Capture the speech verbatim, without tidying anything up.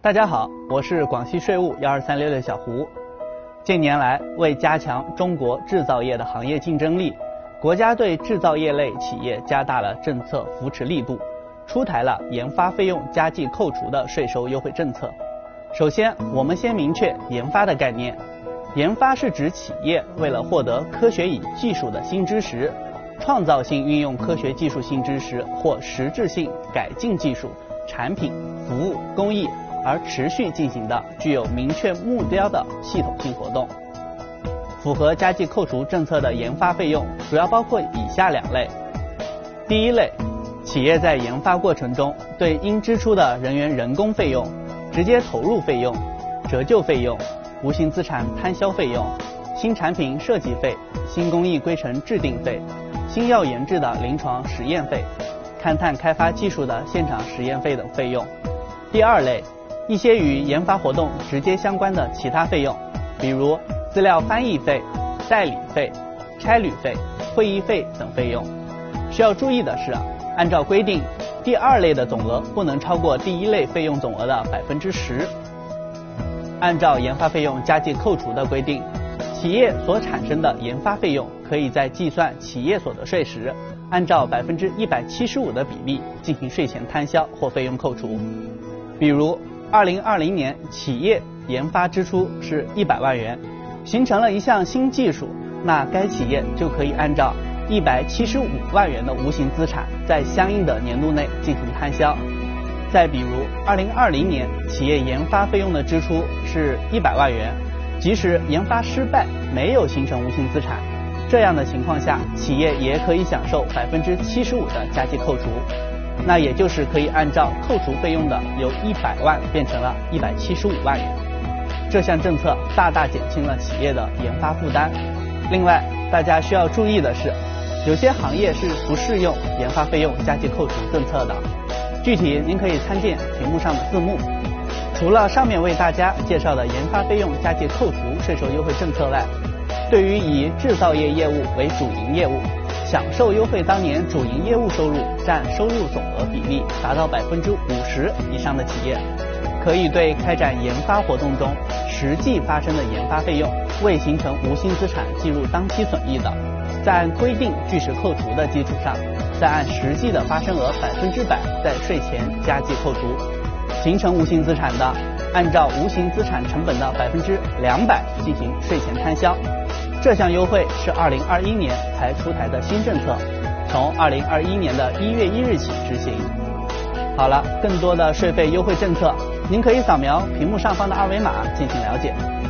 大家好，我是广西税务幺二三六六小胡。近年来，为加强中国制造业的行业竞争力，国家对制造业类企业加大了政策扶持力度，出台了研发费用加计扣除的税收优惠政策。首先，我们先明确研发的概念。研发是指企业为了获得科学与技术的新知识，创造性运用科学技术新知识或实质性改进技术、产品、服务、工艺而持续进行的具有明确目标的系统性活动。符合加计扣除政策的研发费用主要包括以下两类。第一类，企业在研发过程中对应支出的人员人工费用、直接投入费用、折旧费用、无形资产摊销费用、新产品设计费、新工艺规程制定费、新药研制的临床实验费、勘探开发技术的现场实验费等费用。第二类，一些与研发活动直接相关的其他费用，比如资料翻译费、代理费、差旅费、会议费等费用。需要注意的是，按照规定，第二类的总额不能超过第一类费用总额的百分之十。按照研发费用加计扣除的规定，企业所产生的研发费用可以在计算企业所得税时，按照百分之一百七十五的比例进行税前摊销或费用扣除。比如，二零二零年企业研发支出是一百万元，形成了一项新技术，那该企业就可以按照一百七十五万元的无形资产在相应的年度内进行摊销。再比如，二零二零年企业研发费用的支出是一百万元，即使研发失败没有形成无形资产，这样的情况下，企业也可以享受百分之七十五的加计扣除。那也就是可以按照扣除费用的由一百万变成了一百七十五万元。这项政策大大减轻了企业的研发负担。另外，大家需要注意的是，有些行业是不适用研发费用加计扣除政策的。具体您可以参见屏幕上的字幕。除了上面为大家介绍的研发费用加计扣除税收优惠政策外，对于以制造业业务为主营业务，享受优惠当年主营业务收入占收入总额比例达到百分之五十以上的企业，可以对开展研发活动中实际发生的研发费用未形成无形资产计入当期损益的，在按规定据实扣除的基础上，再按实际的发生额百分之百在税前加计扣除。形成无形资产的，按照无形资产成本的百分之两百进行税前摊销。这项优惠是二零二一年才出台的新政策，从二零二一年的一月一日起执行。好了，更多的税费优惠政策，您可以扫描屏幕上方的二维码进行了解。